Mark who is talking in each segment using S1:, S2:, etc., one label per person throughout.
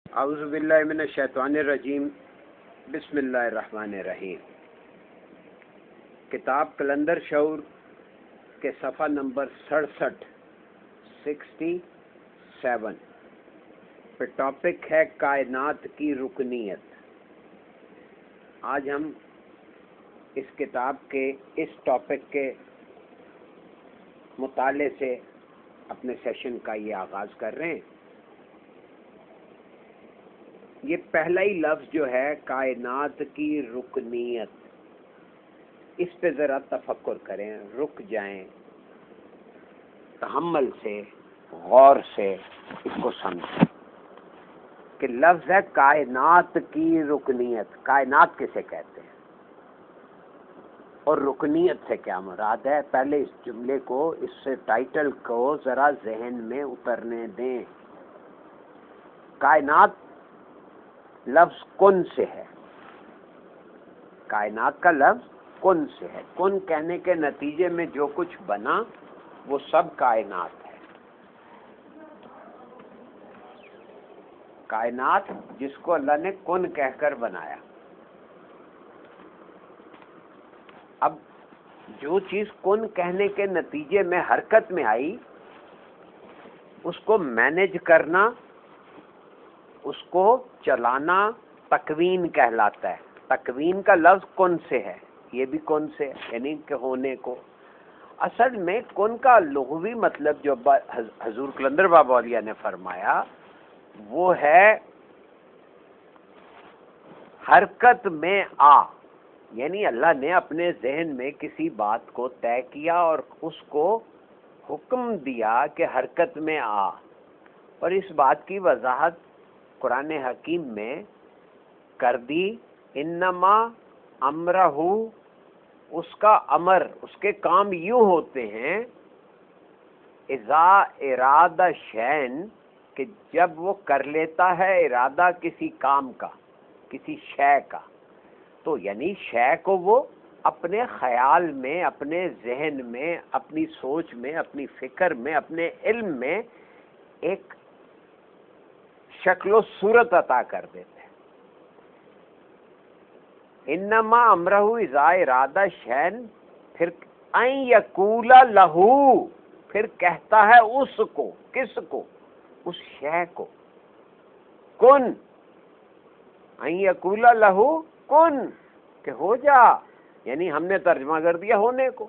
S1: اعوذ باللہ من الشیطان الرجیم، بسم اللہ الرحمن الرحیم۔ کتاب کلندر شعور کے صفحہ نمبر 67 پہ ٹاپک ہے کائنات کی رکنیت۔ آج ہم اس کتاب کے اس ٹاپک کے مطالعے سے اپنے سیشن کا یہ آغاز کر رہے ہیں۔ یہ پہلا ہی لفظ جو ہے کائنات کی رکنیت، اس پہ ذرا تفکر کریں، رک جائیں، تحمل سے، غور سے اس کو سمجھیں کہ لفظ ہے کائنات کی رکنیت۔ کائنات کسے کہتے ہیں اور رکنیت سے کیا مراد ہے؟ پہلے اس جملے کو، اس سے ٹائٹل کو ذرا ذہن میں اترنے دیں۔ کائنات لفظ کن سے ہے، کائنات کا لفظ کن سے ہے۔ کن کہنے کے نتیجے میں جو کچھ بنا وہ سب کائنات ہے۔ کائنات جس کو اللہ نے کن کہہ کر بنایا۔ اب جو چیز کن کہنے کے نتیجے میں حرکت میں آئی، اس کو مینیج کرنا، اس کو چلانا تکوین کہلاتا ہے۔ تکوین کا لفظ کن سے ہے، یہ بھی کن سے ہے، یعنی کہ ہونے کو۔ اصل میں کن کا لغوی مطلب جو حضور کلندر بابا اولیاء نے فرمایا وہ ہے حرکت میں آ، یعنی اللہ نے اپنے ذہن میں کسی بات کو طے کیا اور اس کو حکم دیا کہ حرکت میں آ، اور اس بات کی وضاحت قرآن حکیم میں کر دی۔ انما امرہ، اس کا امر، اس کے کام یوں ہوتے ہیں، اذا ارادہ شین، کہ جب وہ کر لیتا ہے ارادہ کسی کام کا، کسی شے کا، تو یعنی شے کو وہ اپنے خیال میں، اپنے ذہن میں، اپنی سوچ میں، اپنی فکر میں، اپنے علم میں ایک شکل و صورت عطا کر دیتے ہیں۔ انما امرہ اذا ارادہ شین، پھر ان یقول لہو، پھر کہتا ہے اس کو، کس کو؟ اس شے کو، کن، ان یقول لہو کن، کہ ہو جا، یعنی ہم نے ترجمہ کر دیا ہونے کو۔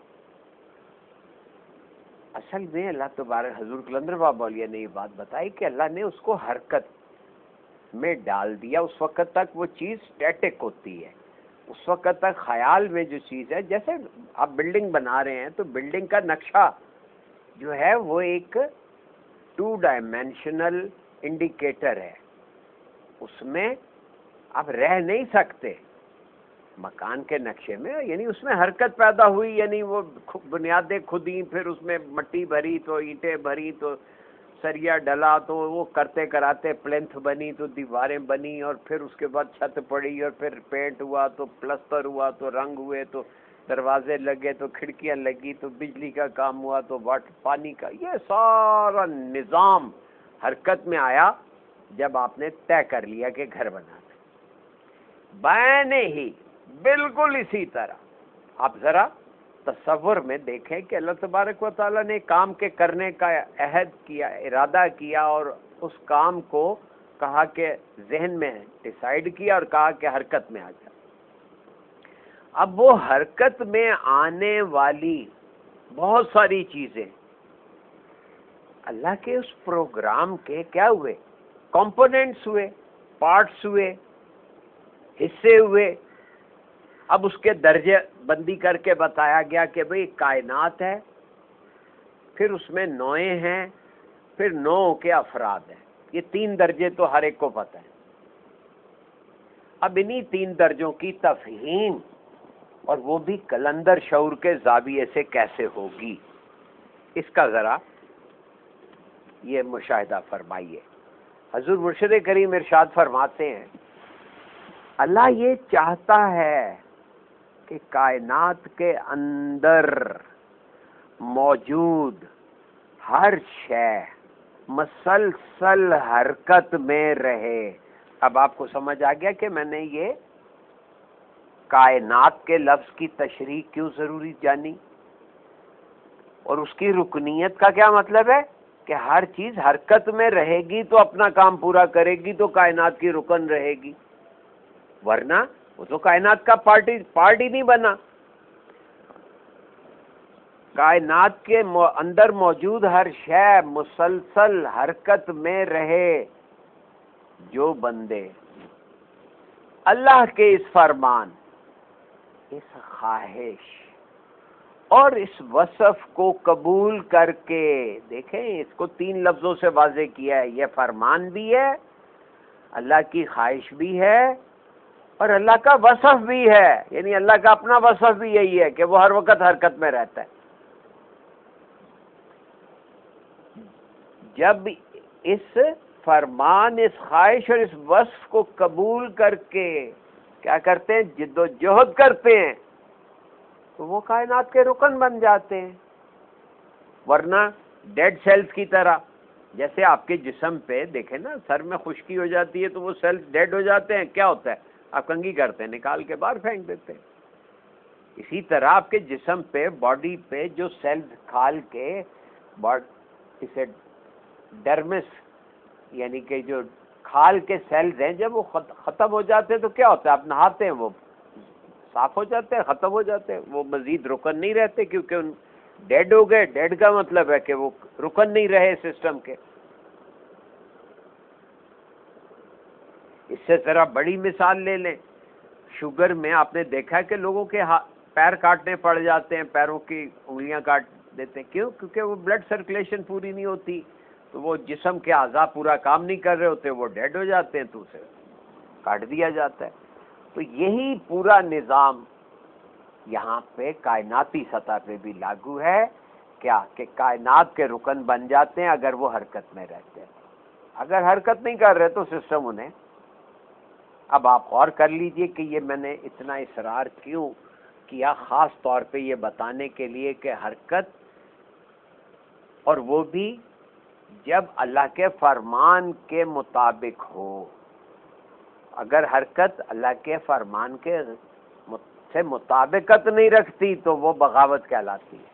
S1: اصل میں اللہ تبارک، حضور کلندر بابا اولیاء نے یہ بات بتائی کہ اللہ نے اس کو حرکت میں ڈال دیا۔ اس وقت تک وہ چیز اسٹیٹک ہوتی ہے، اس وقت تک خیال میں جو چیز ہے، جیسے آپ بلڈنگ بنا رہے ہیں تو بلڈنگ کا نقشہ جو ہے وہ ایک 2 ڈائمینشنل انڈیکیٹر ہے، اس میں آپ رہ نہیں سکتے مکان کے نقشے میں، یعنی اس میں حرکت پیدا ہوئی، یعنی وہ بنیادیں کھدی، پھر اس میں مٹی بھری تو اینٹیں بھری تو سریا ڈلا، تو وہ کرتے کراتے پلنتھ بنی تو دیواریں بنی، اور پھر اس کے بعد چھت پڑی، اور پھر پینٹ ہوا تو پلستر ہوا تو رنگ ہوئے تو دروازے لگے تو کھڑکیاں لگی تو بجلی کا کام ہوا تو پانی کا، یہ سارا نظام حرکت میں آیا جب آپ نے طے کر لیا کہ گھر بنانا۔ بینے ہی بالکل اسی طرح آپ ذرا تصور میں دیکھیں کہ اللہ تبارک و تعالیٰ نے کام کے کرنے کا عہد کیا، ارادہ کیا، اور اس کام کو کہا کہ ذہن میں ڈیسائیڈ کیا اور کہا کہ حرکت میں آ جا۔ اب وہ حرکت میں آنے والی بہت ساری چیزیں اللہ کے اس پروگرام کے کیا ہوئے؟ کمپوننٹس ہوئے، پارٹس ہوئے، حصے ہوئے۔ اب اس کے درجے بندی کر کے بتایا گیا کہ بھئی کائنات ہے، پھر اس میں نوعیں ہیں، پھر نوع کے افراد ہیں۔ یہ 3 درجے تو ہر ایک کو پتہ ہے۔ اب انہی 3 درجوں کی تفہیم، اور وہ بھی کلندر شعور کے زاویے سے کیسے ہوگی، اس کا ذرا یہ مشاہدہ فرمائیے۔ حضور مرشد کریم ارشاد فرماتے ہیں، اللہ یہ چاہتا ہے کہ کائنات کے اندر موجود ہر شے مسلسل حرکت میں رہے، اب آپ کو سمجھ آ گیا کہ میں نے یہ کائنات کے لفظ کی تشریح کیوں ضروری جانی، اور اس کی رکنیت کا کیا مطلب ہے کہ ہر چیز حرکت میں رہے گی تو اپنا کام پورا کرے گی تو کائنات کی رکن رہے گی، ورنہ وہ تو کائنات کا پارٹ ہی نہیں بنا۔ کائنات کے اندر موجود ہر شے مسلسل حرکت میں رہے، جو بندے اللہ کے اس فرمان، اس خواہش اور اس وصف کو قبول کر کے، دیکھیں اس کو 3 لفظوں سے واضح کیا ہے، یہ فرمان بھی ہے، اللہ کی خواہش بھی ہے، اور اللہ کا وصف بھی ہے، یعنی اللہ کا اپنا وصف بھی یہی ہے کہ وہ ہر وقت حرکت میں رہتا ہے۔ جب اس فرمان، اس خواہش اور اس وصف کو قبول کر کے کیا کرتے ہیں، جد و جہد کرتے ہیں، تو وہ کائنات کے رکن بن جاتے ہیں، ورنہ ڈیڈ سیلز کی طرح، جیسے آپ کے جسم پہ دیکھیں نا، سر میں خشکی ہو جاتی ہے تو وہ سیلز ڈیڈ ہو جاتے ہیں، کیا ہوتا ہے، آپ کنگھی کرتے ہیں، نکال کے باہر پھینک دیتے ہیں۔ اسی طرح آپ کے جسم پہ، باڈی پہ جو سیلز کھال کے اسے ڈرمس، یعنی کہ جو کھال کے سیلز ہیں، جب وہ ختم ہو جاتے ہیں تو کیا ہوتا ہے، آپ نہاتے ہیں وہ صاف ہو جاتے ہیں، ختم ہو جاتے ہیں، وہ مزید رکن نہیں رہتے کیونکہ ان ڈیڈ ہو گئے۔ ڈیڈ کا مطلب ہے کہ وہ رکن نہیں رہے سسٹم کے۔ اس سے ذرا بڑی مثال لے لیں، شوگر میں آپ نے دیکھا کہ لوگوں کے پیر کاٹنے پڑ جاتے ہیں، پیروں کی انگلیاں کاٹ دیتے ہیں، کیوں؟ کیونکہ وہ بلڈ سرکولیشن پوری نہیں ہوتی، تو وہ جسم کے اعضاء پورا کام نہیں کر رہے ہوتے، وہ ڈیڈ ہو جاتے ہیں، تو اسے کاٹ دیا جاتا ہے۔ تو یہی پورا نظام یہاں پہ کائناتی سطح پہ بھی لاگو ہے، کیا کہ کائنات کے رکن بن جاتے ہیں اگر وہ حرکت میں رہتے ہیں، اگر حرکت نہیں کر رہے تو سسٹم انہیں۔ اب آپ غور کر لیجئے کہ یہ میں نے اتنا اصرار کیوں کیا، خاص طور پہ یہ بتانے کے لیے کہ حرکت، اور وہ بھی جب اللہ کے فرمان کے مطابق ہو۔ اگر حرکت اللہ کے فرمان کے سے مطابقت نہیں رکھتی تو وہ بغاوت کہلاتی ہے،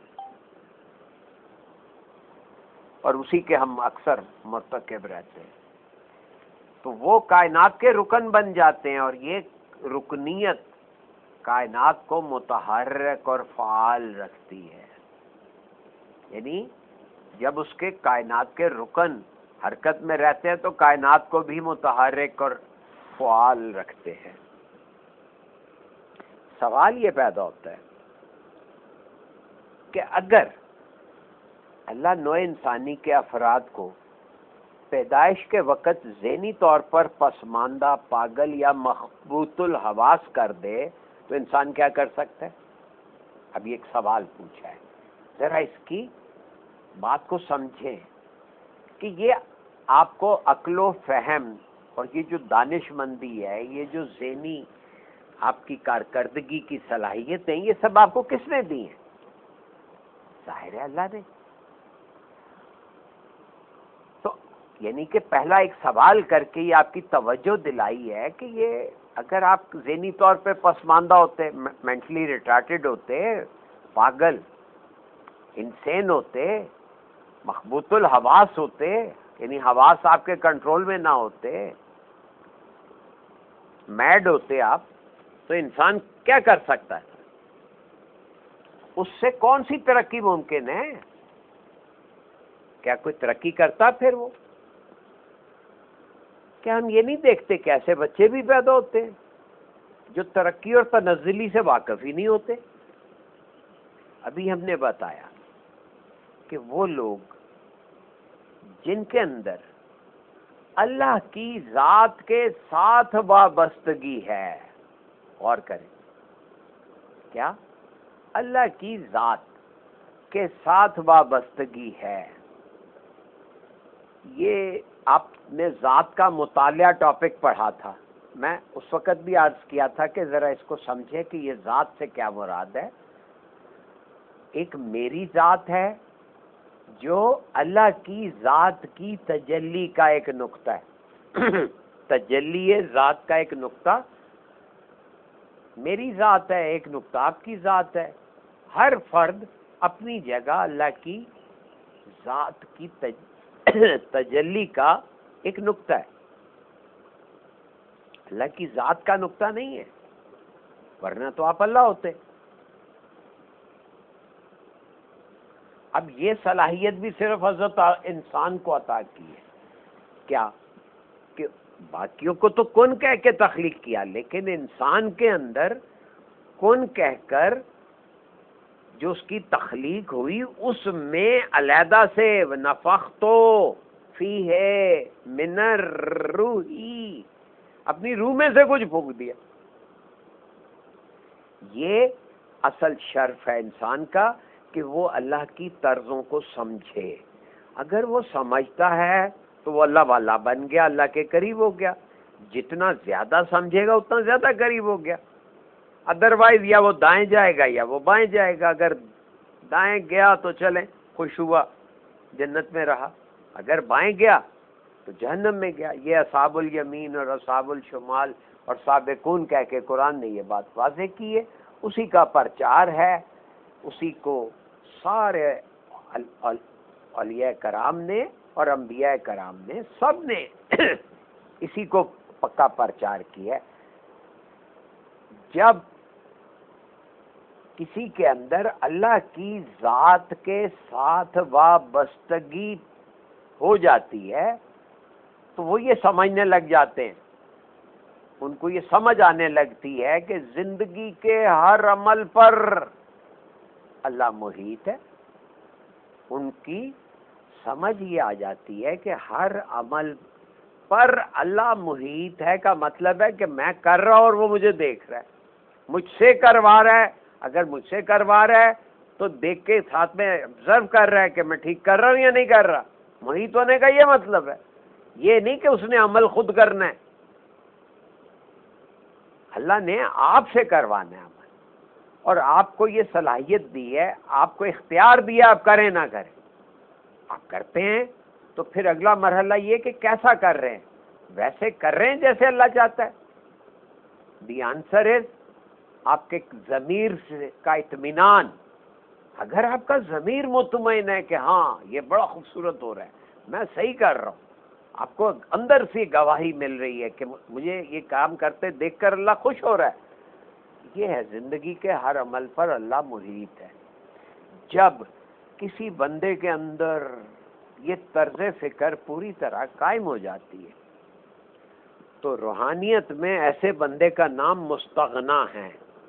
S1: اور اسی کے ہم اکثر مرتکب رہتے ہیں۔ تو وہ کائنات کے رکن بن جاتے ہیں، اور یہ رکنیت کائنات کو متحرک اور فعال رکھتی ہے، یعنی جب اس کے کائنات کے رکن حرکت میں رہتے ہیں تو کائنات کو بھی متحرک اور فعال رکھتے ہیں۔ سوال یہ پیدا ہوتا ہے کہ اگر اللہ نوع انسانی کے افراد کو پیدائش کے وقت ذہنی طور پر پسماندہ، پاگل یا مخبوط الحواس کر دے تو انسان کیا کر سکتا ہے؟ اب یہ ایک سوال پوچھا ہے، ذرا اس کی بات کو سمجھیں کہ یہ آپ کو عقل و فہم اور یہ جو دانش مندی ہے، یہ جو ذہنی آپ کی کارکردگی کی صلاحیتیں، یہ سب آپ کو کس نے دی ہیں؟ ظاہر ہے اللہ نے۔ تو یعنی کہ پہلا ایک سوال کر کے یہ آپ کی توجہ دلائی ہے کہ یہ اگر آپ ذہنی طور پہ پسماندہ ہوتے، مینٹلی ریٹارڈڈ ہوتے، پاگل، انسین ہوتے، مخبوط الحواس ہوتے، یعنی حواس آپ کے کنٹرول میں نہ ہوتے، میڈ ہوتے آپ، تو انسان کیا کر سکتا ہے؟ اس سے کون سی ترقی ممکن ہے؟ کیا کوئی ترقی کرتا پھر وہ؟ کیا ہم یہ نہیں دیکھتے کہ ایسے بچے بھی پیدا ہوتے ہیں جو ترقی اور تنزلی سے واقف ہی نہیں ہوتے؟ ابھی ہم نے بتایا کہ وہ لوگ جن کے اندر اللہ کی ذات کے ساتھ وابستگی ہے، غور کریں، کیا اللہ کی ذات کے ساتھ وابستگی ہے۔ یہ آپ نے ذات کا مطالعہ ٹاپک پڑھا تھا، میں اس وقت بھی عرض کیا تھا کہ ذرا اس کو سمجھے کہ یہ ذات سے کیا مراد ہے۔ ایک میری ذات ہے جو اللہ کی ذات کی تجلی کا ایک نقطہ ہے، تجلی ذات کا ایک نقطہ میری ذات ہے، ایک نقطہ آپ کی ذات ہے. ہر فرد اپنی جگہ اللہ کی ذات کی تجلی کا ایک نقطہ ہے، اللہ کی ذات کا نقطہ نہیں ہے، ورنہ تو آپ اللہ ہوتے. اب یہ صلاحیت بھی صرف حضرت انسان کو عطا کی ہے. کیا کہ باقیوں کو تو کن کہہ کے تخلیق کیا، لیکن انسان کے اندر کن کہہ کر جو اس کی تخلیق ہوئی اس میں علیحدہ سے نفخت فیہ من الروح، اپنی روح میں سے کچھ پھونک دیا. یہ اصل شرف ہے انسان کا کہ وہ اللہ کی طرزوں کو سمجھے. اگر وہ سمجھتا ہے تو وہ اللہ والا بن گیا، اللہ کے قریب ہو گیا. جتنا زیادہ سمجھے گا اتنا زیادہ قریب ہو گیا. ادروائز یا وہ دائیں جائے گا یا وہ بائیں جائے گا. اگر دائیں گیا تو چلیں خوش ہوا، جنت میں رہا. اگر بائیں گیا تو جہنم میں گیا. یہ اصحاب الیمین اور اصحاب الشمال اور سابقون کہہ کے قرآن نے یہ بات واضح کی ہے. اسی کا پرچار ہے، اسی کو سارے اولیاء کرام نے اور انبیاء کرام نے سب نے اسی کو پکا پرچار کیا ہے. جب کسی کے اندر اللہ کی ذات کے ساتھ وابستگی ہو جاتی ہے تو وہ یہ سمجھنے لگ جاتے ہیں، ان کو یہ سمجھ آنے لگتی ہے کہ زندگی کے ہر عمل پر اللہ محیط ہے. ان کی سمجھ یہ آ جاتی ہے کہ ہر عمل پر اللہ محیط ہے کا مطلب ہے کہ میں کر رہا ہوں اور وہ مجھے دیکھ رہا ہے، مجھ سے کروا رہا ہے. اگر مجھ سے کروا رہا ہے تو دیکھ کے ساتھ میں آبزرو کر رہا ہے کہ میں ٹھیک کر رہا ہوں یا نہیں کر رہا. محیط ہونے کا یہ مطلب ہے، یہ نہیں کہ اس نے عمل خود کرنا ہے. اللہ نے آپ سے کروانا ہے عمل، اور آپ کو یہ صلاحیت دی ہے، آپ کو اختیار دیا، آپ کریں نہ کریں. آپ کرتے ہیں تو پھر اگلا مرحلہ یہ کہ کیسا کر رہے ہیں. ویسے کر رہے ہیں جیسے اللہ چاہتا ہے. دی آنسر از آپ کے ضمیر کا اطمینان. اگر آپ کا ضمیر مطمئن ہے کہ ہاں یہ بڑا خوبصورت ہو رہا ہے، میں صحیح کر رہا ہوں، آپ کو اندر سے گواہی مل رہی ہے کہ مجھے یہ کام کرتے دیکھ کر اللہ خوش ہو رہا ہے، یہ ہے زندگی کے ہر عمل پر اللہ محیط ہے. جب کسی بندے کے اندر یہ طرز فکر پوری طرح قائم ہو جاتی ہے تو روحانیت میں ایسے بندے کا نام مستغنا ہے.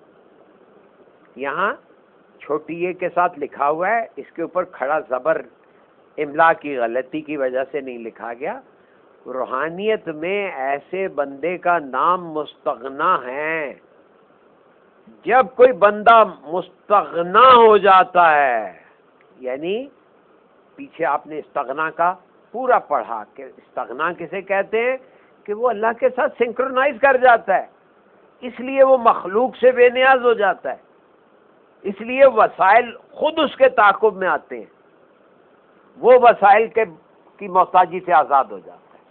S1: یہاں چھوٹی اے کے ساتھ لکھا ہوا ہے، اس کے اوپر کھڑا زبر املا کی غلطی کی وجہ سے نہیں لکھا گیا. روحانیت میں ایسے بندے کا نام مستغنا ہے. جب کوئی بندہ مستغنا ہو جاتا ہے، یعنی پیچھے آپ نے استغنا کا پورا پڑھا کہ استغنا کسے کہتے ہیں، کہ وہ اللہ کے ساتھ سنکرونائز کر جاتا ہے، اس لیے وہ مخلوق سے بے نیاز ہو جاتا ہے، اس لیے وسائل خود اس کے تعاقب میں آتے ہیں، وہ وسائل کی محتاجی سے آزاد ہو جاتا ہے.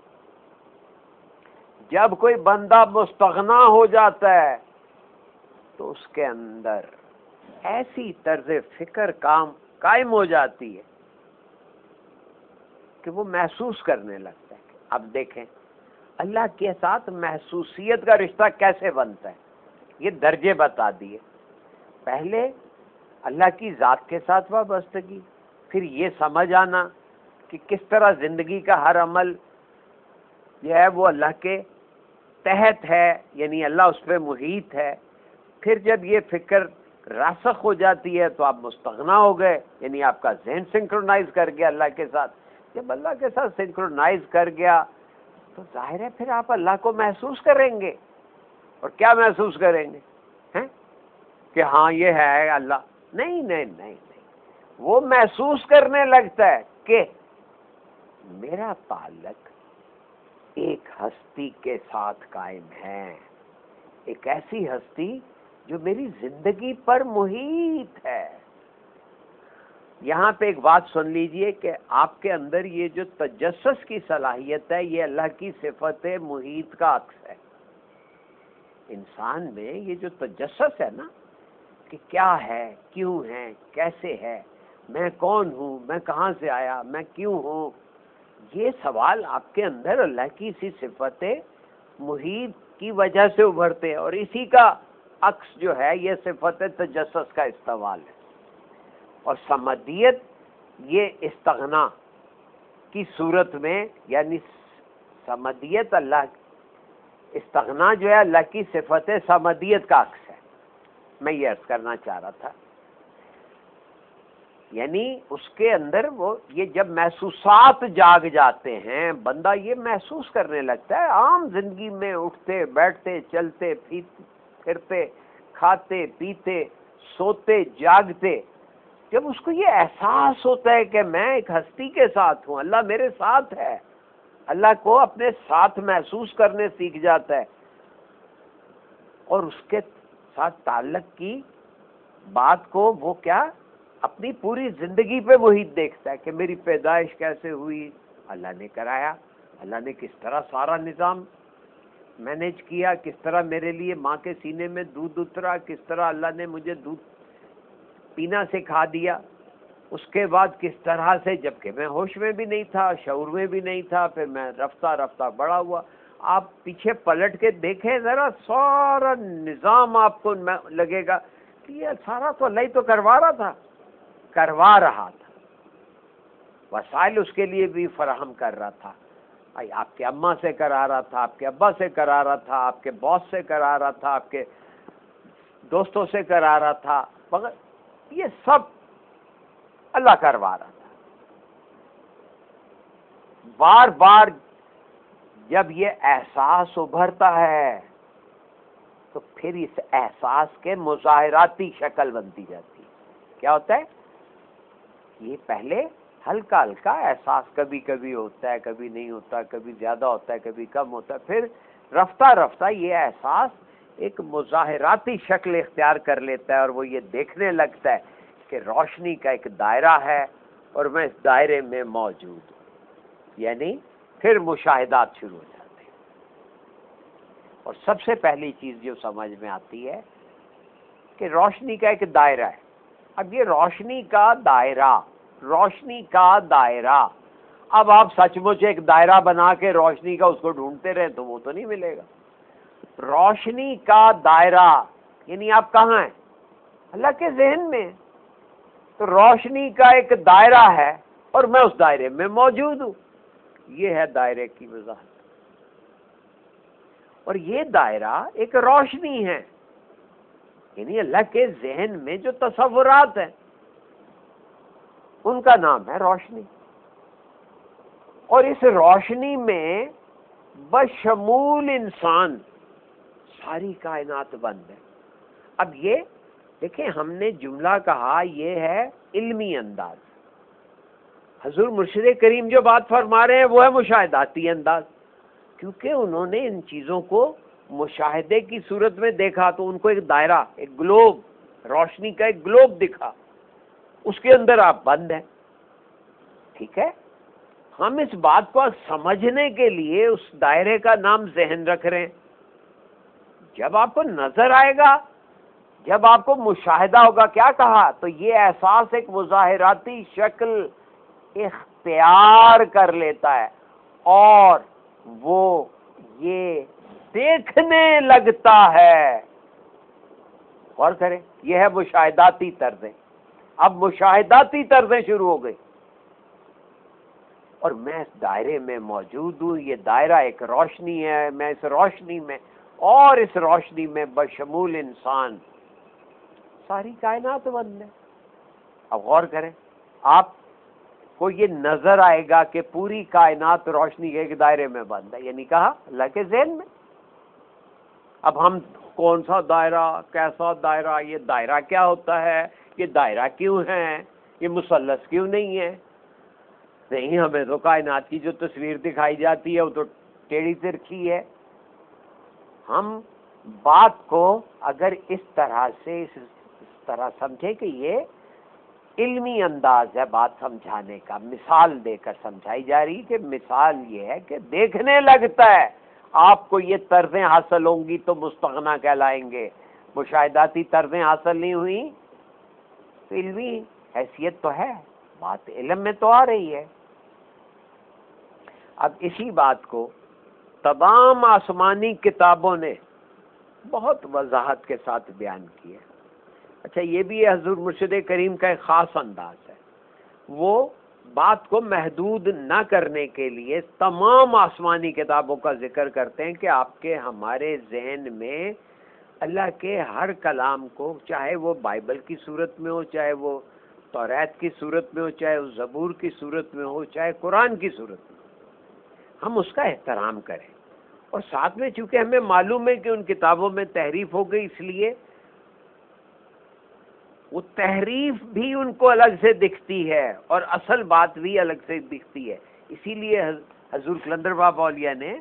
S1: جب کوئی بندہ مستغنا ہو جاتا ہے تو اس کے اندر ایسی طرز فکر قائم ہو جاتی ہے کہ وہ محسوس کرنے لگتا ہے. اب دیکھیں اللہ کے ساتھ محسوسیت کا رشتہ کیسے بنتا ہے، یہ درجے بتا دیے. پہلے اللہ کی ذات کے ساتھ وابستگی، پھر یہ سمجھ آنا کہ کس طرح زندگی کا ہر عمل جو ہے وہ اللہ کے تحت ہے، یعنی اللہ اس پہ محیط ہے. پھر جب یہ فکر راسخ ہو جاتی ہے تو آپ مستغنا ہو گئے، یعنی آپ کا ذہن سنکرونائز کر گیا اللہ کے ساتھ. جب اللہ کے ساتھ سنکرونائز کر گیا تو ظاہر ہے پھر آپ اللہ کو محسوس کریں گے. اور کیا محسوس کریں گے؟ کہ ہاں یہ ہے اللہ. نہیں نہیں نہیں نہیں، وہ محسوس کرنے لگتا ہے کہ میرا تعلق ایک ہستی کے ساتھ قائم ہے، ایک ایسی ہستی جو میری زندگی پر محیط ہے. یہاں پہ ایک بات سن لیجئے کہ آپ کے اندر یہ جو تجسس کی صلاحیت ہے یہ اللہ کی صفت محیط کا عکس ہے. انسان میں یہ جو تجسس ہے نا کہ کیا ہے، کیوں ہے، کیسے ہے، میں کون ہوں، میں کہاں سے آیا، میں کیوں ہوں، یہ سوال آپ کے اندر اللہ کی اسی صفت محیط کی وجہ سے ابھرتے ہیں، اور اسی کا عکس جو ہے یہ صفت تجسس کا استعمال ہے. اور سمدیت یہ استغنا کی صورت میں، یعنی سمدیت اللہ، استغنا جو ہے اللہ کی صفت سمدیت کا عکس ہے. میں یہ عرض کرنا چاہ رہا تھا، یعنی اس کے اندر وہ یہ جب محسوسات جاگ جاتے ہیں، بندہ یہ محسوس کرنے لگتا ہے عام زندگی میں، اٹھتے بیٹھتے چلتے پھرتے کھاتے پیتے سوتے جاگتے، جب اس کو یہ احساس ہوتا ہے کہ میں ایک ہستی کے ساتھ ہوں، اللہ میرے ساتھ ہے، اللہ کو اپنے ساتھ محسوس کرنے سیکھ جاتا ہے، اور اس کے ساتھ تعلق کی بات کو وہ کیا اپنی پوری زندگی پہ محیط دیکھتا ہے کہ میری پیدائش کیسے ہوئی، اللہ نے کرایا، اللہ نے کس طرح سارا نظام مینیج کیا، کس طرح میرے لیے ماں کے سینے میں دودھ اترا، کس طرح اللہ نے مجھے دودھ پینا سکھا دیا، اس کے بعد کس طرح سے، جبکہ میں ہوش میں بھی نہیں تھا، شعور میں بھی نہیں تھا، پھر میں رفتہ رفتہ بڑا ہوا. آپ پیچھے پلٹ کے دیکھیں ذرا، سارا نظام آپ کو لگے گا کہ یہ سارا تو اللہ ہی تو کروا رہا تھا، وسائل اس کے لیے بھی فراہم کر رہا تھا، آپ کے اماں سے کرا رہا تھا، آپ کے ابا سے کرا رہا تھا، آپ کے باس سے کرا رہا تھا، آپ کے دوستوں سے کرا رہا تھا، مگر یہ سب اللہ کروا رہا تھا. بار بار جب یہ احساس ابھرتا ہے تو پھر اس احساس کے مظاہراتی شکل بنتی جاتی ہے. کیا ہوتا ہے؟ یہ پہلے ہلکا ہلکا احساس کبھی کبھی ہوتا ہے، کبھی نہیں ہوتا، کبھی زیادہ ہوتا ہے، کبھی کم ہوتا ہے، پھر رفتہ رفتہ یہ احساس ایک مظاہراتی شکل اختیار کر لیتا ہے، اور وہ یہ دیکھنے لگتا ہے کہ روشنی کا ایک دائرہ ہے اور میں اس دائرے میں موجود ہوں. یعنی پھر مشاہدات شروع ہو جاتے ہیں. اور سب سے پہلی چیز جو سمجھ میں آتی ہے کہ روشنی کا ایک دائرہ ہے. اب یہ روشنی کا دائرہ، اب آپ سچ مچ ایک دائرہ بنا کے روشنی کا اس کو ڈھونڈتے رہیں تو وہ تو نہیں ملے گا. روشنی کا دائرہ یعنی آپ کہاں ہیں؟ اللہ کے ذہن میں. تو روشنی کا ایک دائرہ ہے اور میں اس دائرے میں موجود ہوں. یہ ہے دائرے کی وضاحت. اور یہ دائرہ ایک روشنی ہے، یعنی اللہ کے ذہن میں جو تصورات ہیں ان کا نام ہے روشنی. اور اس روشنی میں بشمول انسان ساری کائنات بند ہے. اب یہ دیکھیں، ہم نے جملہ کہا یہ ہے علمی انداز. حضور مرشد کریم جو بات فرما رہے ہیں وہ ہے مشاہداتی انداز، کیونکہ انہوں نے ان چیزوں کو مشاہدے کی صورت میں دیکھا تو ان کو ایک دائرہ، ایک گلوب، روشنی کا ایک گلوب دکھا، اس کے اندر آپ بند ہیں. ٹھیک ہے، ہم اس بات کو سمجھنے کے لیے اس دائرے کا نام ذہن رکھ رہے ہیں. جب آپ کو نظر آئے گا، جب آپ کو مشاہدہ ہوگا، کیا کہا؟ تو یہ احساس ایک مظاہراتی شکل اختیار کر لیتا ہے اور وہ یہ دیکھنے لگتا ہے. غور کریں، یہ ہے مشاہداتی طرزیں. اب مشاہداتی طرزیں شروع ہو گئی اور میں اس دائرے میں موجود ہوں. یہ دائرہ ایک روشنی ہے، میں اس روشنی میں، اور اس روشنی میں بشمول انسان ساری کائنات بند ہے. اب غور کریں، آپ کو یہ نظر آئے گا کہ پوری کائنات روشنی کے ایک دائرے میں بند ہے، یعنی کہا اللہ کے ذہن میں. اب ہم کون سا دائرہ، کیسا دائرہ، یہ دائرہ کیا ہوتا ہے، یہ دائرہ کیوں ہے، یہ مثلث کیوں نہیں ہے؟ نہیں، ہمیں تو کائنات کی جو تصویر دکھائی جاتی ہے وہ تو ٹیڑھی ترچھی ہے. ہم بات کو اگر اس طرح سے اس طرح سمجھے کہ یہ علمی انداز ہے بات سمجھانے کا، مثال دے کر سمجھائی جا رہی کہ مثال یہ ہے کہ دیکھنے لگتا ہے آپ کو یہ طرزیں حاصل ہوں گی تو مستغنا کہلائیں گے، مشاہداتی طرزیں حاصل نہیں ہوئی تو علمی حیثیت تو ہے، بات علم میں تو آ رہی ہے۔ اب اسی بات کو تمام آسمانی کتابوں نے بہت وضاحت کے ساتھ بیان کیا۔ اچھا یہ بھی حضور مرشد کریم کا ایک خاص انداز ہے، وہ بات کو محدود نہ کرنے کے لیے تمام آسمانی کتابوں کا ذکر کرتے ہیں کہ آپ کے ہمارے ذہن میں اللہ کے ہر کلام کو، چاہے وہ بائبل کی صورت میں ہو، چاہے وہ توریت کی صورت میں ہو، چاہے وہ زبور کی صورت میں ہو، چاہے قرآن کی صورت میں، ہم اس کا احترام کریں۔ اور ساتھ میں چونکہ ہمیں معلوم ہے کہ ان کتابوں میں تحریف ہو گئی، اس لیے وہ تحریف بھی ان کو الگ سے دکھتی ہے اور اصل بات بھی الگ سے دکھتی ہے، اسی لیے حضور قلندر بابا اولیاء نے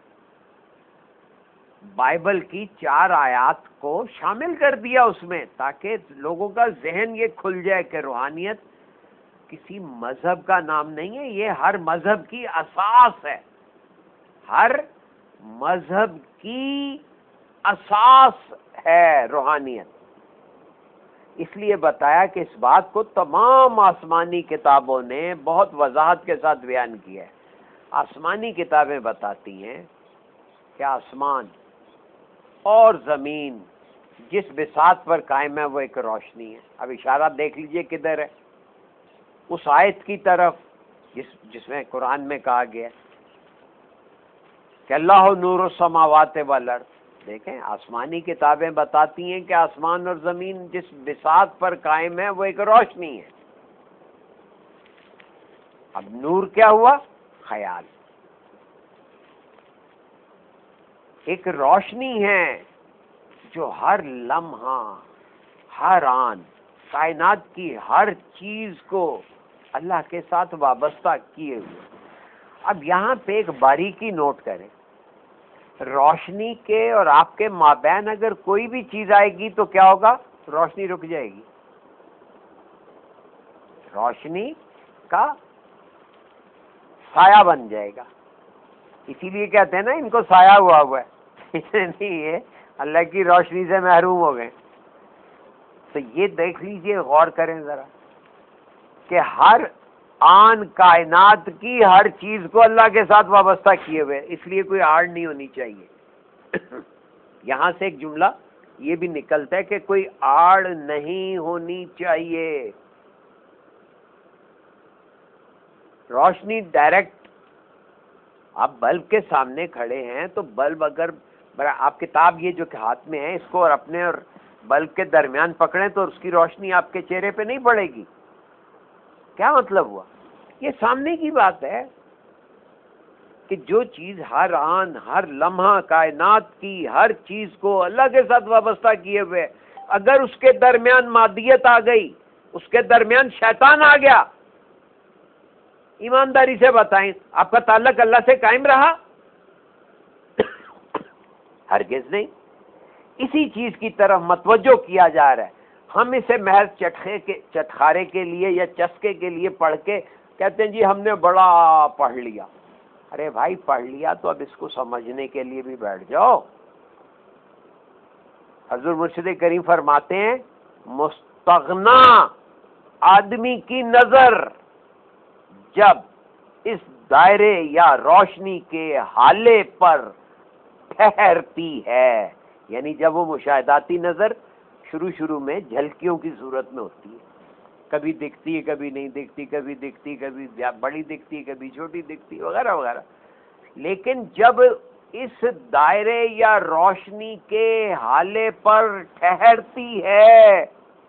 S1: بائبل کی 4 آیات کو شامل کر دیا اس میں، تاکہ لوگوں کا ذہن یہ کھل جائے کہ روحانیت کسی مذہب کا نام نہیں ہے، یہ ہر مذہب کی اساس ہے، ہر مذہب کی اساس ہے روحانیت۔ اس لیے بتایا کہ اس بات کو تمام آسمانی کتابوں نے بہت وضاحت کے ساتھ بیان کیا ہے۔ آسمانی کتابیں بتاتی ہیں کہ آسمان اور زمین جس بساط پر قائم ہے وہ ایک روشنی ہے۔ اب اشارہ دیکھ لیجئے کدھر ہے، اس آیت کی طرف جس میں قرآن میں کہا گیا کہ اللہ نور السماوات والارض۔ دیکھیں آسمانی کتابیں بتاتی ہیں کہ آسمان اور زمین جس بساط پر قائم ہے وہ ایک روشنی ہے۔ اب نور کیا ہوا؟ خیال، ایک روشنی ہے جو ہر لمحہ ہر آن کائنات کی ہر چیز کو اللہ کے ساتھ وابستہ کیے ہوئے۔ اب یہاں پہ ایک باریکی نوٹ کریں، روشنی کے اور آپ کے مابین اگر کوئی بھی چیز آئے گی تو کیا ہوگا؟ روشنی رک جائے گی، روشنی کا سایہ بن جائے گا۔ اسی لیے کہتے ہیں نا ان کو سایہ ہوا ہوا ہے، نہیں یہ اللہ کی روشنی سے محروم ہو گئے۔ تو یہ دیکھ لیجئے، غور کریں ذرا کہ ہر آن کائنات کی ہر چیز کو اللہ کے ساتھ وابستہ کیے ہوئے، اس لیے کوئی آڑ نہیں ہونی چاہیے۔ یہاں سے ایک جملہ یہ بھی نکلتا ہے کہ کوئی آڑ نہیں ہونی چاہیے۔ روشنی ڈائریکٹ، آپ بلب کے سامنے کھڑے ہیں تو بلب اگر آپ کتاب یہ جو کہ ہاتھ میں ہے اس کو اور اپنے اور بلب کے درمیان پکڑیں تو اس کی روشنی آپ کے چہرے پہ نہیں پڑے گی۔ کیا مطلب ہوا؟ یہ سامنے کی بات ہے کہ جو چیز ہر آن ہر لمحہ کائنات کی ہر چیز کو اللہ کے ساتھ وابستہ کیے ہوئے، اگر اس کے درمیان مادیت آ گئی، اس کے درمیان شیطان آ گیا، ایمانداری سے بتائیں آپ کا تعلق اللہ سے قائم رہا؟ ہرگز نہیں۔ اسی چیز کی طرف متوجہ کیا جا رہا ہے۔ ہم اسے محض چٹخارے کے لیے یا چسکے کے لیے پڑھ کے کہتے ہیں جی ہم نے بڑا پڑھ لیا۔ ارے بھائی پڑھ لیا تو اب اس کو سمجھنے کے لیے بھی بیٹھ جاؤ۔ حضور مرشد کریم فرماتے ہیں مستغنا آدمی کی نظر جب اس دائرے یا روشنی کے حالے پر ٹھہرتی ہے، یعنی جب وہ مشاہداتی نظر شروع میں جھلکیوں کی صورت میں ہوتی ہے، کبھی دکھتی ہے کبھی نہیں دکھتی، کبھی دکھتی کبھی بڑی دکھتی کبھی چھوٹی دکھتی وغیرہ وغیرہ، لیکن جب اس دائرے یا روشنی کے حالے پر ٹھہرتی ہے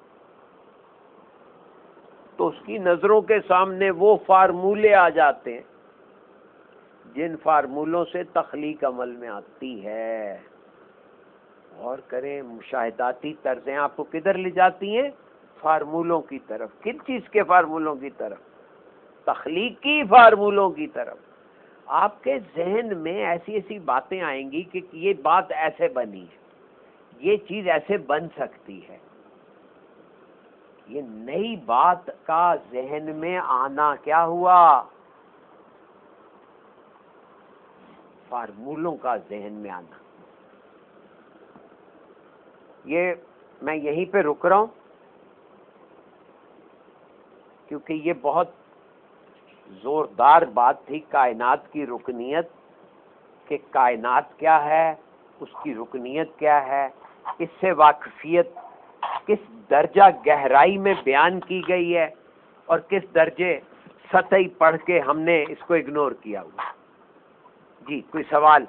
S1: تو اس کی نظروں کے سامنے وہ فارمولے آ جاتے ہیں جن فارمولوں سے تخلیق عمل میں آتی ہے۔ اور کریں مشاہداتی طرزیں آپ کو کدھر لے جاتی ہیں؟ فارمولوں کی طرف۔ کن چیز کے فارمولوں کی طرف؟ تخلیقی فارمولوں کی طرف۔ آپ کے ذہن میں ایسی ایسی باتیں آئیں گی کہ یہ بات ایسے بنی ہے، یہ چیز ایسے بن سکتی ہے، یہ نئی بات کا ذہن میں آنا کیا ہوا؟ فارمولوں کا ذہن میں آنا. یہ میں یہیں پہ رک رہا ہوں کیونکہ یہ بہت زوردار بات تھی کائنات کی رکنیت، کہ کائنات کیا ہے، اس کی رکنیت کیا ہے، اس سے واقفیت کس درجہ گہرائی میں بیان کی گئی ہے اور کس درجے سطحی پڑھ کے ہم نے اس کو اگنور کیا ہوا. جی کوئی سوال؟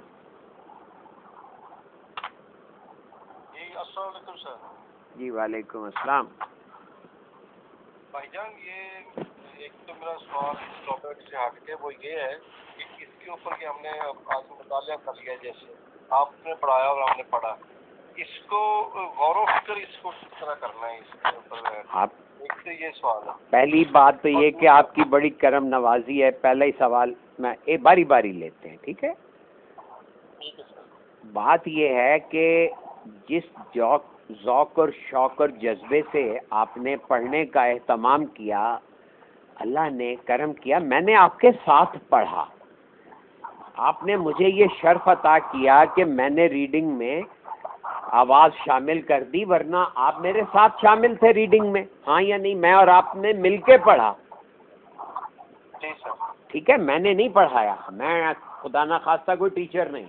S2: جی السلام علیکم سر.
S1: جی وعلیکم السلام.
S2: بھائی جان یہ ایک تو میرا سوال اس ٹاپک سے ہٹ کے وہ یہ ہے کہ اس کے اوپر کہ ہم نے آج مطالعہ کر لیا، جیسے آپ نے پڑھایا اور ہم نے پڑھا، اس کو غور و فکر اس کو کس طرح کرنا ہے، اس کے اوپر
S1: آپ
S2: ایک تو یہ سوال ہے.
S1: پہلی بات تو یہ کہ آپ کی بڑی کرم نوازی ہے. پہلا ہی سوال میں باری باری لیتے ہیں، ٹھیک ہے؟
S2: ٹھیک ہے سر.
S1: بات یہ ہے کہ جس ذوق اور شوق اور جذبے سے آپ نے پڑھنے کا اہتمام کیا، اللہ نے کرم کیا، میں نے آپ کے ساتھ پڑھا. آپ نے مجھے یہ شرف عطا کیا کہ میں نے ریڈنگ میں آواز شامل کر دی، ورنہ آپ میرے ساتھ شامل تھے ریڈنگ میں، ہاں یا نہیں؟ میں اور آپ نے مل کے پڑھا.
S2: جی سر.
S1: ٹھیک ہے، میں نے نہیں پڑھایا، میں خدا نہ خواستہ کوئی ٹیچر نہیں.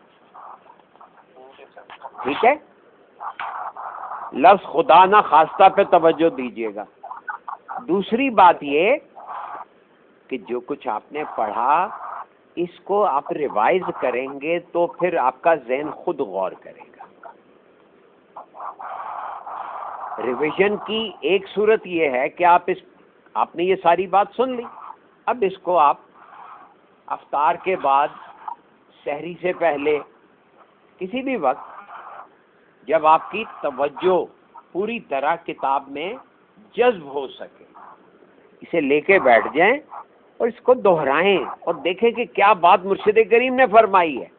S1: ٹھیک ہے، لفظ خدا نہ خواستہ پہ توجہ دیجیے گا. دوسری بات یہ کہ جو کچھ آپ نے پڑھا اس کو آپ ریوائز کریں گے تو پھر آپ کا ذہن خود غور کرے گا. ریویژن کی ایک صورت یہ ہے کہ آپ نے یہ ساری بات سن لی، اب اس کو آپ افطار کے بعد، سحری سے پہلے، کسی بھی وقت جب آپ کی توجہ پوری طرح کتاب میں جذب ہو سکے، اسے لے کے بیٹھ جائیں اور اس کو دہرائیں اور دیکھیں کہ کیا بات مرشد کریم نے فرمائی ہے.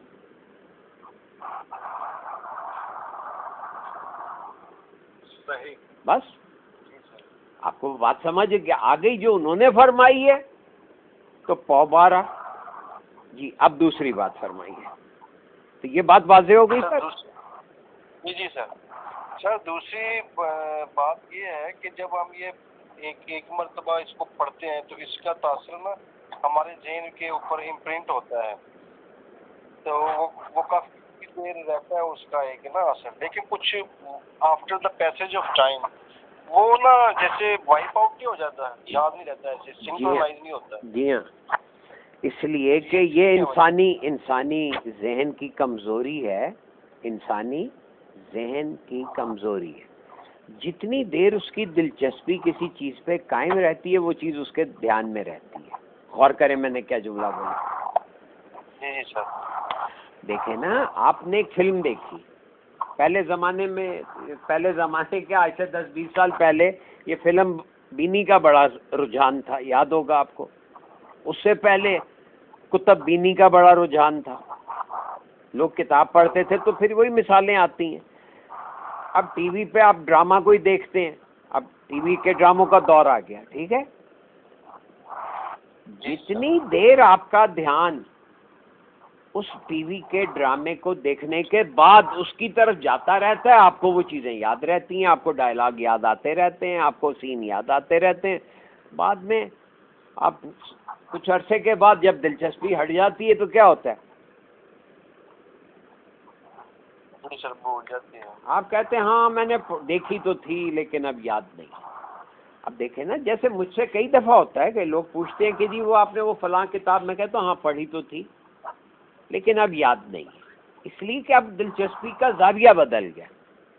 S2: صحیح.
S1: بس آپ کو بات سمجھ آ گئی جو انہوں نے فرمائی ہے تو پوبارہ. جی اب دوسری بات فرمائیے. تو یہ بات واضح ہو گئی سر؟
S2: جی جی سر. سر دوسری بات یہ ہے کہ جب ہم یہ ایک مرتبہ اس کو پڑھتے ہیں تو اس کا تاثر نا ہمارے ذہن کے اوپر امپرنٹ ہوتا ہے، تو وہ کافی دیر رہتا ہے اس کا ایک نا اثر. لیکن کچھ after the passage of time وہ نا جیسے وائپ آؤٹ نہیں ہو جاتا ہے، یاد نہیں رہتا ہے، ایسے سنکرونائز نہیں ہوتا ہے.
S1: جی ہاں، اس لیے کہ یہ انسانی ذہن کی کمزوری ہے. انسانی ذہن کی کمزوری ہے. جتنی دیر اس کی دلچسپی کسی چیز پہ قائم رہتی ہے وہ چیز اس کے دھیان میں رہتی ہے. غور کریں میں نے کیا جملہ بولا.
S2: جی سر.
S1: دیکھیں نا، آپ نے ایک فلم دیکھی پہلے زمانے کے آج سے 10-20 سال پہلے یہ فلم بینی کا بڑا رجحان تھا، یاد ہوگا آپ کو. اس سے پہلے کتب بینی کا بڑا رجحان تھا، لوگ کتاب پڑھتے تھے. تو پھر وہی مثالیں آتی ہیں. اب ٹی وی پہ آپ ڈرامہ کوئی دیکھتے ہیں، اب ٹی وی کے ڈراموں کا دور آ گیا. ٹھیک ہے، جتنی دیر آپ کا دھیان اس ٹی وی کے ڈرامے کو دیکھنے کے بعد اس کی طرف جاتا رہتا ہے، آپ کو وہ چیزیں یاد رہتی ہیں، آپ کو ڈائلاگ یاد آتے رہتے ہیں، آپ کو سین یاد آتے رہتے ہیں. بعد میں آپ کچھ عرصے کے بعد جب دلچسپی ہٹ جاتی ہے تو کیا ہوتا ہے؟
S2: بھول جاتے ہیں.
S1: آپ کہتے ہیں ہاں میں نے دیکھی تو تھی لیکن اب یاد نہیں. اب دیکھیں نا، جیسے مجھ سے کئی دفعہ ہوتا ہے کہ لوگ پوچھتے ہیں کہ جی وہ آپ نے وہ فلاں کتاب، میں کہتا ہوں ہاں پڑھی تو تھی لیکن اب یاد نہیں. اس لیے کہ اب دلچسپی کا زاویہ بدل گیا.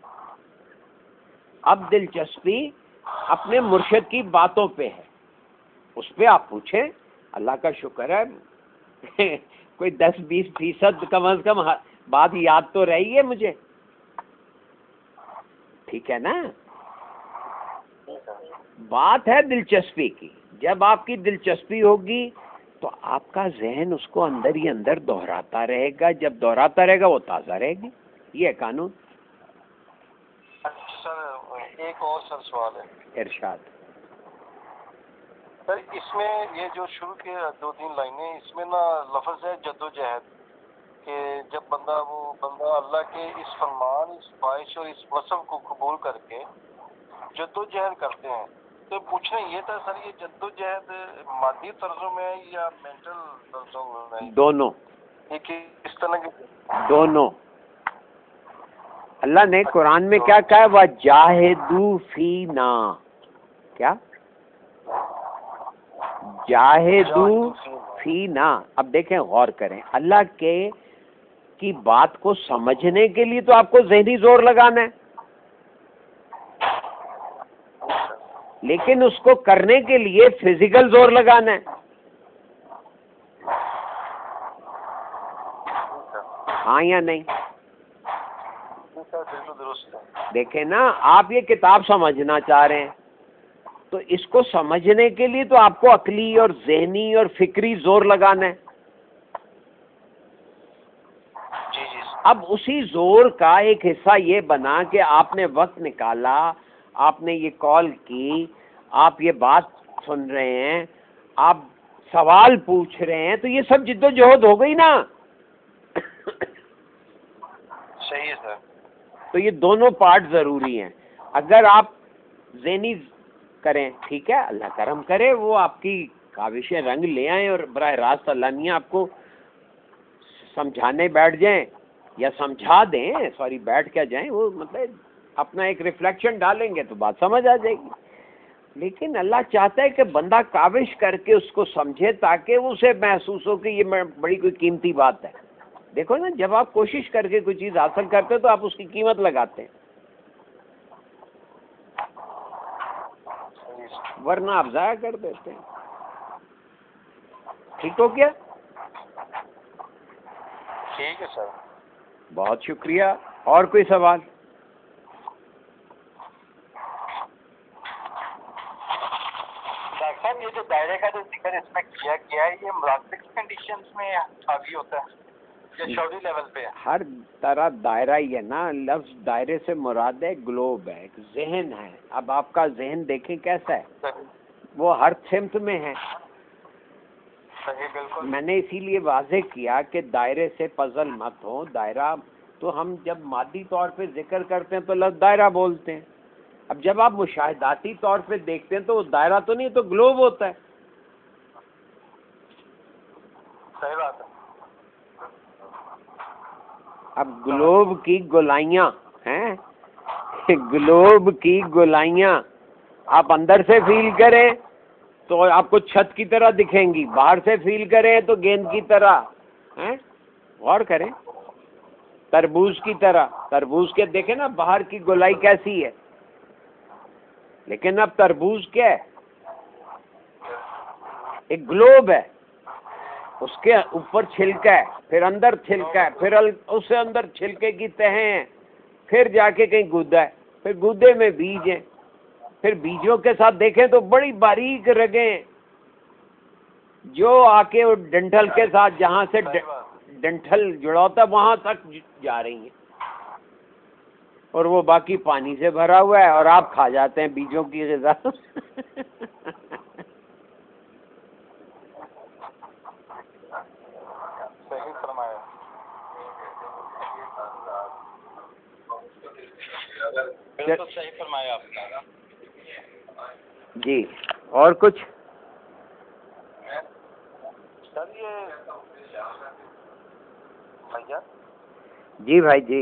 S1: اب دلچسپی اپنے مرشد کی باتوں پہ ہے، اس پہ آپ پوچھیں. اللہ کا شکر ہے کوئی 10-20% کم از کم بات یاد تو رہی ہے مجھے. ٹھیک ہے نا؟ بات ہے دلچسپی کی. جب آپ کی دلچسپی ہوگی تو آپ کا ذہن اس کو اندر ہی اندر دہراتا رہے گا. جب دہراتا رہے گا وہ تازہ رہے گی. یہ ہے قانون.
S2: سر ایک اور سر سوال ہے.
S1: ارشاد.
S2: سر اس میں یہ جو شروع کے 2-3 لائنیں اس میں نا لفظ ہے جدوجہد، کہ جب بندہ اللہ کے اس فرمان، اس خواہش اور اس وصف کو قبول کر کے جدوجہد کرتے ہیں. تو پوچھنا یہ تھا سر، یہ جدوجہد مادی طرزوں میں ہے یا مینٹل طرزوں میں ہے؟
S1: دونوں.
S2: یہ کس طرح کے؟
S1: دونوں. اللہ نے قرآن میں کیا کہا ہے؟ وَجَاهِدُوا فِينَا. کیا؟ جاہدوا فینا. اب دیکھیں، غور کریں، اللہ کی بات کو سمجھنے کے لیے تو آپ کو ذہنی زور لگانا ہے، لیکن اس کو کرنے کے لیے فزیکل زور لگانا ہے. ہاں یا نہیں؟ دیکھیں نا، آپ یہ کتاب سمجھنا چاہ رہے ہیں تو اس کو سمجھنے کے لیے تو آپ کو عقلی اور ذہنی اور فکری زور لگانا ہے. اب اسی زور کا ایک حصہ یہ بنا کہ آپ نے وقت نکالا، آپ نے یہ کال کی، آپ یہ بات سن رہے ہیں، آپ سوال پوچھ رہے ہیں، تو یہ سب جد و جہد ہو گئی نا.
S2: صحیح ہے سر.
S1: تو یہ دونوں پارٹ ضروری ہیں. اگر آپ ذہنی کریں، ٹھیک ہے، اللہ کرم کرے، وہ آپ کی کاوشیں رنگ لے آئیں اور براہ راست اللہ نہیں آپ کو سمجھانے بیٹھ جائیں یا سمجھا دیں، سوری بیٹھ کے جائیں، وہ مطلب اپنا ایک ریفلیکشن ڈالیں گے تو بات سمجھ آ جائے گی. لیکن اللہ چاہتا ہے کہ بندہ کاوش کر کے اس کو سمجھے تاکہ اسے محسوس ہو کہ یہ بڑی کوئی قیمتی بات ہے. دیکھو نا، جب آپ کوشش کر کے کوئی چیز حاصل کرتے ہیں تو آپ اس کی قیمت لگاتے ہیں، ورنہ آپ ضائع کر دیتے ہیں. ٹھیک ہو گیا؟
S2: ٹھیک ہے سر.
S1: بہت شکریہ. اور کوئی سوال؟
S2: ڈاکٹر صاحب، یہ جو دائرے کا جو ذکر اس میں کیا گیا ہے، یہ مراقبہ کنڈیشنز میں حاوی ہوتا ہے یا شعوری لیول پہ ہے؟
S1: ہر طرح دائرہ ہی ہے نا. لفظ دائرے سے مراد ہے گلوب ہے، ایک ذہن ہے. اب آپ کا ذہن دیکھیں کیسا ہے، وہ ہر سمت میں ہے.
S2: صحیح، بالکل.
S1: میں نے اسی لیے واضح کیا کہ دائرے سے پزل مت ہو. دائرہ تو ہم جب مادی طور پہ ذکر کرتے ہیں تو لفظ دائرہ بولتے ہیں. اب جب آپ مشاہداتی طور پہ دیکھتے ہیں تو وہ دائرہ تو نہیں، تو گلوب ہوتا ہے.
S2: صحیح بات ہے.
S1: اب گلوب کی گولائیاں ہیں، گلوب کی گولائیاں آپ اندر سے فیل کریں تو آپ کو چھت کی طرح دکھیں گی، باہر سے فیل کریں تو گیند کی طرح. غور کریں، تربوز کی طرح. تربوز کے دیکھیں نا باہر کی گولائی کیسی ہے، لیکن اب تربوز کیا ہے؟ ایک گلوب ہے، اس کے اوپر چھلکا ہے، پھر اندر چھلکا ہے، پھر اس سے اندر چھلکے کی تہیں ہیں، پھر جا کے کہیں گودا ہے، پھر گودے میں بیج ہیں، پھر بیجوں کے ساتھ دیکھیں تو بڑی باریک رگیں جو آ کے ڈنٹل کے ساتھ، جہاں سے ڈنٹل جڑا ہوتا ہے وہاں تک جا رہی ہیں، اور وہ باقی پانی سے بھرا ہوا ہے اور آپ کھا جاتے ہیں بیجوں کی غذا.
S2: صحیح فرمایا. بالکل صحیح فرمایا آپ نے.
S1: جی، اور کچھ؟
S2: سر یہ بھیا،
S1: جی بھائی جی،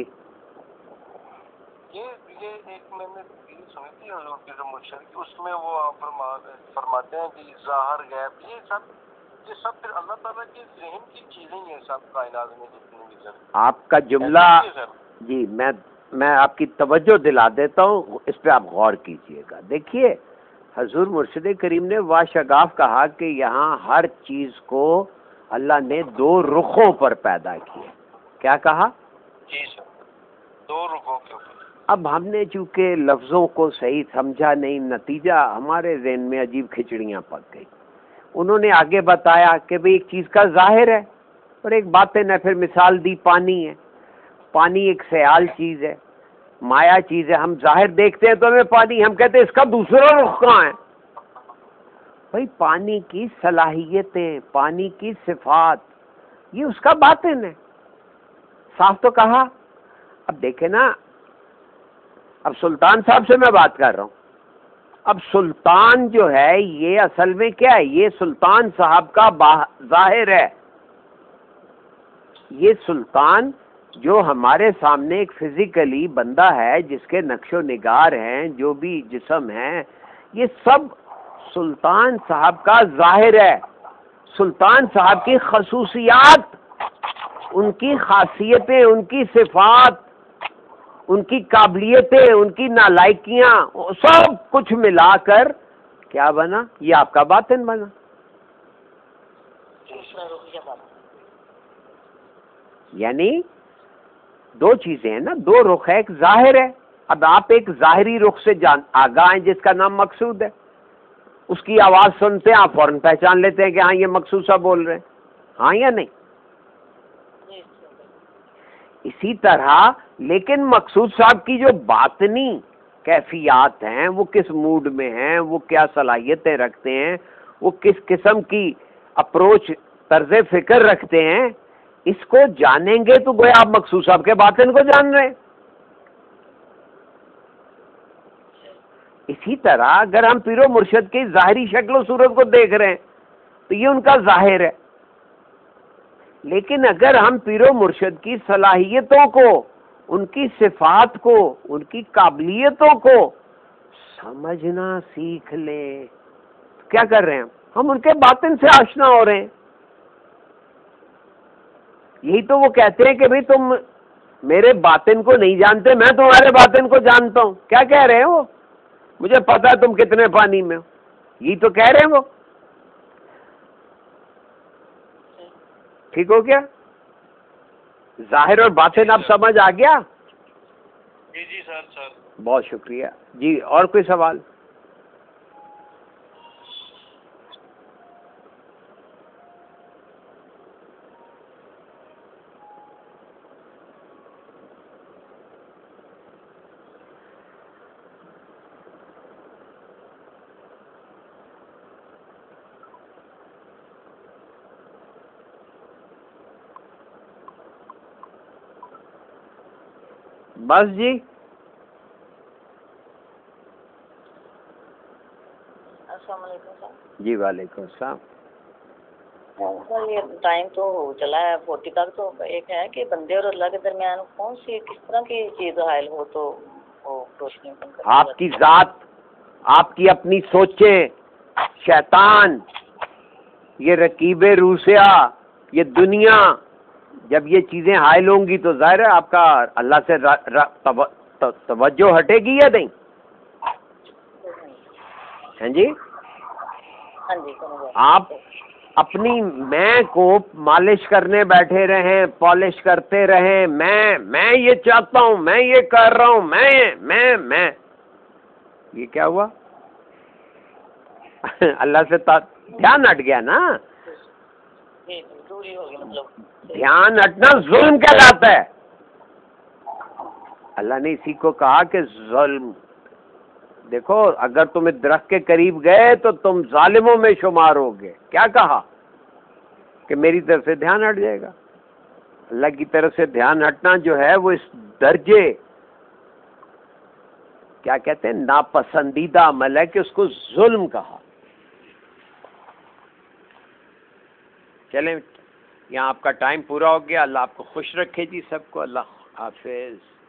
S2: یہ ایک میں نے سنی تھی حضور کی جو مرشد کی، اس میں وہ فرماتے ہیں کہ ظاہر غیب، یہ سب پھر اللہ تعالیٰ کے ذہن کی چیزیں ہی ہیں سب کائنات میں جتنی بھی. سر
S1: آپ کا جملہ، جی میں آپ کی توجہ دلا دیتا ہوں، اس پہ آپ غور کیجئے گا. دیکھیے، حضور مرشد کریم نے واشگاف کہا کہ یہاں ہر چیز کو اللہ نے دو رخوں پر پیدا کیا. کیا کہا؟
S2: جی سر، دو رخوں کے اوپر.
S1: اب ہم نے چونکہ لفظوں کو صحیح سمجھا نہیں، نتیجہ ہمارے ذہن میں عجیب کھچڑیاں پک گئی. انہوں نے آگے بتایا کہ بھئی ایک چیز کا ظاہر ہے اور ایک باطن ہے. پھر مثال دی پانی ہے. پانی ایک سیال چیز ہے، مایا چیز ہے. ہم ظاہر دیکھتے ہیں تو ہمیں پانی، ہم کہتے ہیں اس کا دوسرا رخ کہاں ہے. بھائی پانی کی صلاحیتیں، پانی کی صفات، یہ اس کا باطن ہے. صاف تو کہا. اب دیکھیں نا، اب سلطان صاحب سے میں بات کر رہا ہوں. اب سلطان جو ہے یہ اصل میں کیا ہے؟ یہ سلطان صاحب کا ظاہر ہے. یہ سلطان جو ہمارے سامنے ایک فزیکلی بندہ ہے، جس کے نقش و نگار ہیں، جو بھی جسم ہیں، یہ سب سلطان صاحب کا ظاہر ہے. سلطان صاحب کی خصوصیات، ان کی خاصیتیں، ان کی صفات، ان کی قابلیتیں، ان کی نالائکیاں، سب کچھ ملا کر کیا بنا؟ یہ آپ کا باطن بنا. یعنی دو چیزیں ہیں نا، دو رخ ہے، ایک ظاہر ہے. اب آپ ایک ظاہری رخ سے آگاہ ہیں جس کا نام مقصود ہے. اس کی آواز سنتے ہیں آپ فوراً پہچان لیتے ہیں کہ ہاں یہ مقصود صاحب بول رہے ہیں. ہاں یا نہیں؟ اسی طرح لیکن مقصود صاحب کی جو باطنی کیفیات ہیں، وہ کس موڈ میں ہیں، وہ کیا صلاحیتیں رکھتے ہیں، وہ کس قسم کی اپروچ، طرز فکر رکھتے ہیں، اس کو جانیں گے تو گویا آپ مقصود صاحب کے باطن کو جان رہے ہیں. اسی طرح اگر ہم پیر و مرشد کی ظاہری شکل و صورت کو دیکھ رہے ہیں تو یہ ان کا ظاہر ہے. لیکن اگر ہم پیر و مرشد کی صلاحیتوں کو، ان کی صفات کو، ان کی قابلیتوں کو سمجھنا سیکھ لیں، کیا کر رہے ہیں ہم ان کے باطن سے آشنا ہو رہے ہیں. یہی تو وہ کہتے ہیں کہ بھئی تم میرے باطن کو نہیں جانتے، میں تمہارے باطن کو جانتا ہوں. کیا کہہ رہے ہیں وہ؟ مجھے پتا تم کتنے پانی میں ہو. یہی تو کہہ رہے ہیں وہ. ٹھیک ہو گیا؟ ظاہر اور باطن اب سمجھ آ گیا؟
S2: جی سر.
S1: بہت شکریہ جی. اور کوئی سوال؟ بس جی.
S3: السلام علیکم سر.
S1: جی وعلیکم السلام.
S3: سر یہ ٹائم تو چلا ہے 40 تک، تو ایک ہے کہ بندے اور اللہ کے درمیان کون سی کس طرح کی چیز حائل ہو تو وہ روشنی بن کر
S1: آپ کی ذات، آپ کی اپنی سوچیں، شیطان، یہ رکیب روسیہ، یہ دنیا، جب یہ چیزیں حائل ہوں گی تو ظاہر ہے آپ کا اللہ سے توجہ ہٹے گی یا نہیں؟ ہاں جی.
S3: ہاں جی.
S1: آپ اپنی میں کو مالش کرنے بیٹھے رہیں، پالش کرتے رہیں، میں یہ چاہتا ہوں، میں یہ کر رہا ہوں، میں یہ کیا ہوا؟ اللہ سے دھیان ہٹ گیا نا.
S3: دوری ہوگی، مطلب
S1: دھیان ہٹنا ظلم کہلاتا ہے. اللہ نے اسی کو کہا کہ ظلم، دیکھو اگر تم اس درخت کے قریب گئے تو تم ظالموں میں شمار ہوگے. کیا کہا؟ کہ میری طرف سے دھیان ہٹ جائے گا. اللہ کی طرف سے دھیان ہٹنا جو ہے وہ اس درجے کیا کہتے ہیں ناپسندیدہ عمل ہے کہ اس کو ظلم کہا. چلیں یہاں آپ کا ٹائم پورا ہو گیا. اللہ آپ کو خوش رکھے جی سب کو. اللہ حافظ.